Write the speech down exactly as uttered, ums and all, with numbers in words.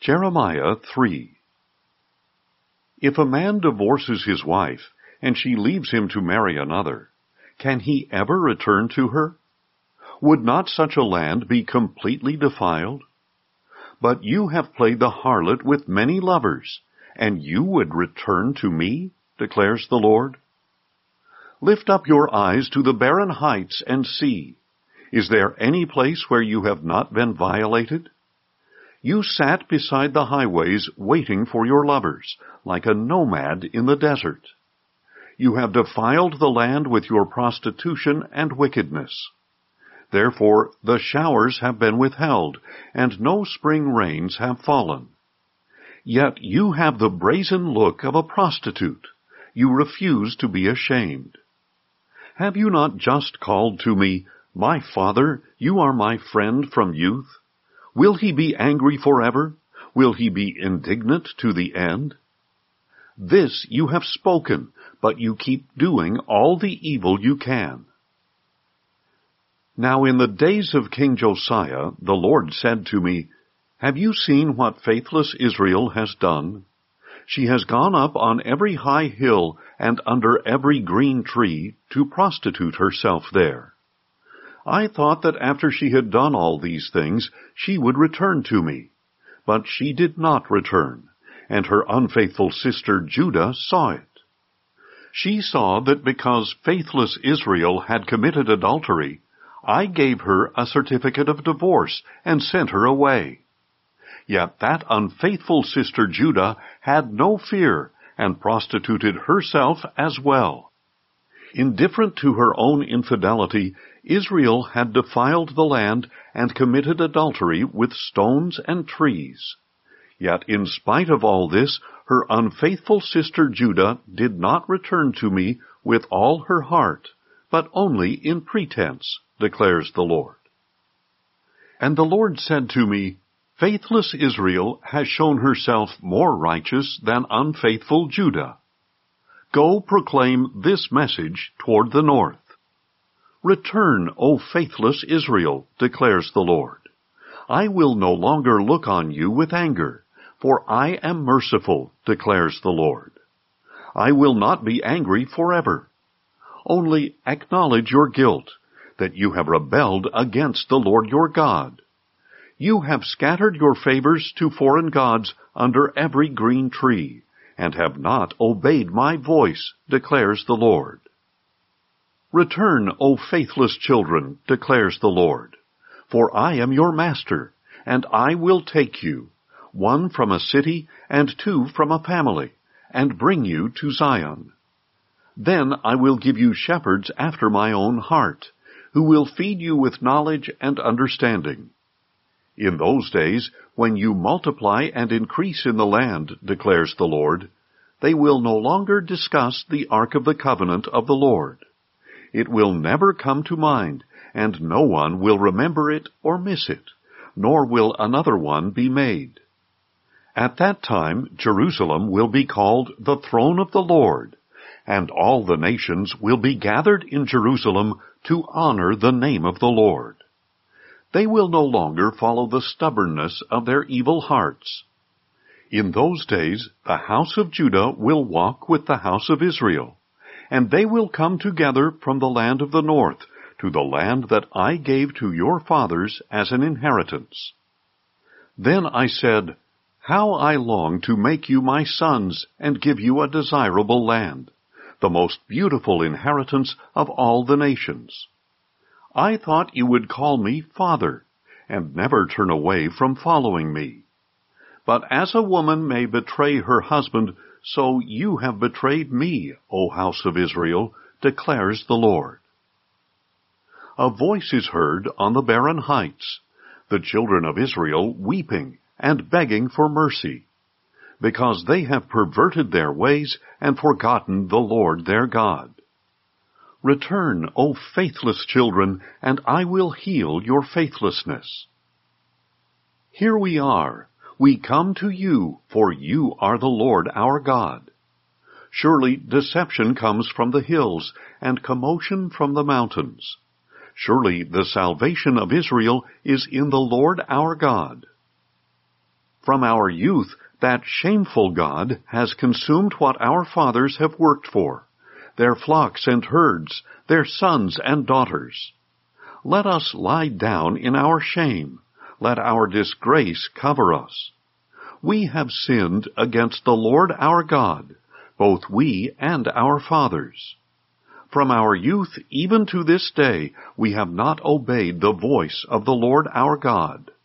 Jeremiah three. If a man divorces his wife, and she leaves him to marry another, can he ever return to her? Would not such a land be completely defiled? But you have played the harlot with many lovers, and you would return to me, declares the Lord. Lift up your eyes to the barren heights and see. Is there any place where you have not been violated? You sat beside the highways waiting for your lovers, like a nomad in the desert. You have defiled the land with your prostitution and wickedness. Therefore the showers have been withheld, and no spring rains have fallen. Yet you have the brazen look of a prostitute. You refuse to be ashamed. Have you not just called to me, "My father, you are my friend from youth"? Will he be angry forever? Will he be indignant to the end? This you have spoken, but you keep doing all the evil you can. Now in the days of King Josiah, the Lord said to me, Have you seen what faithless Israel has done? She has gone up on every high hill and under every green tree to prostitute herself there. I thought that after she had done all these things, she would return to me. But she did not return, and her unfaithful sister Judah saw it. She saw that because faithless Israel had committed adultery, I gave her a certificate of divorce and sent her away. Yet that unfaithful sister Judah had no fear and prostituted herself as well. Indifferent to her own infidelity, Israel had defiled the land and committed adultery with stones and trees. Yet in spite of all this, her unfaithful sister Judah did not return to me with all her heart, but only in pretense, declares the Lord. And the Lord said to me, Faithless Israel has shown herself more righteous than unfaithful Judah. Go proclaim this message toward the north. Return, O faithless Israel, declares the Lord. I will no longer look on you with anger, for I am merciful, declares the Lord. I will not be angry forever. Only acknowledge your guilt, that you have rebelled against the Lord your God. You have scattered your favors to foreign gods under every green tree, and have not obeyed my voice, declares the Lord. Return, O faithless children, declares the Lord, for I am your master, and I will take you, one from a city and two from a family, and bring you to Zion. Then I will give you shepherds after my own heart, who will feed you with knowledge and understanding. In those days, when you multiply and increase in the land, declares the Lord, they will no longer discuss the Ark of the Covenant of the Lord. It will never come to mind, and no one will remember it or miss it, nor will another one be made. At that time, Jerusalem will be called the throne of the Lord, and all the nations will be gathered in Jerusalem to honor the name of the Lord. They will no longer follow the stubbornness of their evil hearts. In those days, the house of Judah will walk with the house of Israel, and they will come together from the land of the north to the land that I gave to your fathers as an inheritance. Then I said, How I long to make you my sons and give you a desirable land, the most beautiful inheritance of all the nations. I thought you would call me Father, and never turn away from following me. But as a woman may betray her husband, so you have betrayed me, O house of Israel, declares the Lord. A voice is heard on the barren heights, the children of Israel weeping and begging for mercy, because they have perverted their ways and forgotten the Lord their God. Return, O faithless children, and I will heal your faithlessness. Here we are. We come to you, for you are the Lord our God. Surely deception comes from the hills, and commotion from the mountains. Surely the salvation of Israel is in the Lord our God. From our youth, that shameful god has consumed what our fathers have worked for, their flocks and herds, their sons and daughters. Let us lie down in our shame. Let our disgrace cover us. We have sinned against the Lord our God, both we and our fathers. From our youth even to this day we have not obeyed the voice of the Lord our God.